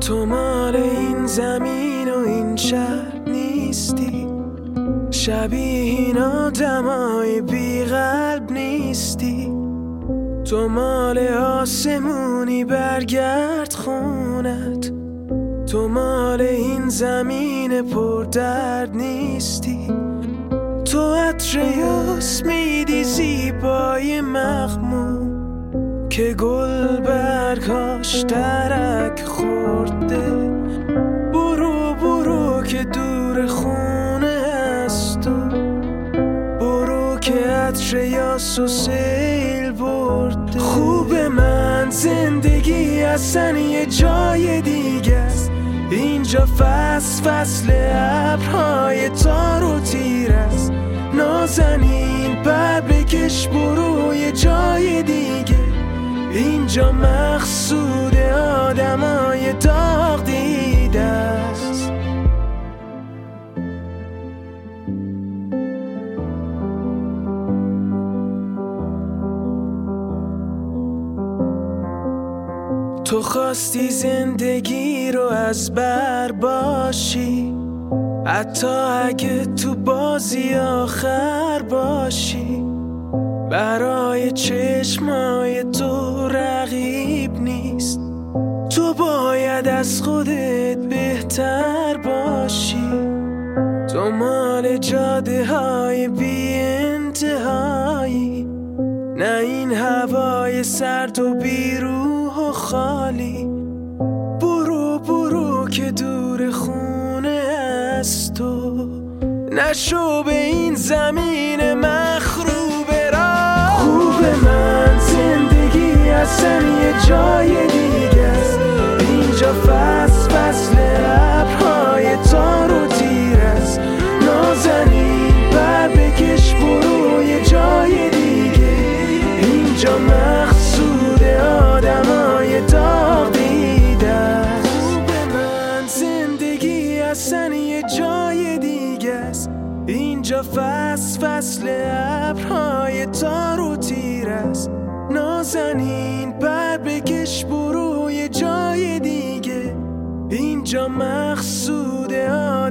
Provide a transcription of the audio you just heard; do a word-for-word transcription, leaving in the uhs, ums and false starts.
تو مال این زمین و این شهر نیستی، شبیه این آدمای بی قلب نیستی. تو مال آسمونی برگرد خونت، تو مال این زمین پر درد نیستی. تو عطر یاس میدی زیبای مخمون که گل برگاش درک خورده. برو برو که دور خونه است تو، برو که عطر یاس و سیل برده. خوب من زندگی اصلا یه جای دیگه است، اینجا فصل فصل ابرهای تار و تیر است. نازنین پر بکش برو یه جای دیگه، اینجا مقصود آدمای داغ دیده است. تو خواستی زندگی رو از بر باشی، حتی اگه تو بازی آخر باشی. برای چشمای تو رقیب نیست، تو باید از خودت بهتر باشی. تو مال جاده های بی انتهایی، نه این هوای سرد و بی روح و خالی. برو برو که دور خونه از تو، نشو به این زمین مخروب را. خوب من زندگی اصلا یه جای دیگه است، اینجا فصل فصل ابرهای تار و تیر است. نازنین پر بکش برو یه جای دیگه، اینجا مقصود آدمای داغ دیده است. خوب من زندگی اصلا یه جای دیگه است، اینجا فصل فصل ابرهای تار و تیر است. نازنین پر بکش برو یه جای دیگه، اینجا مقصود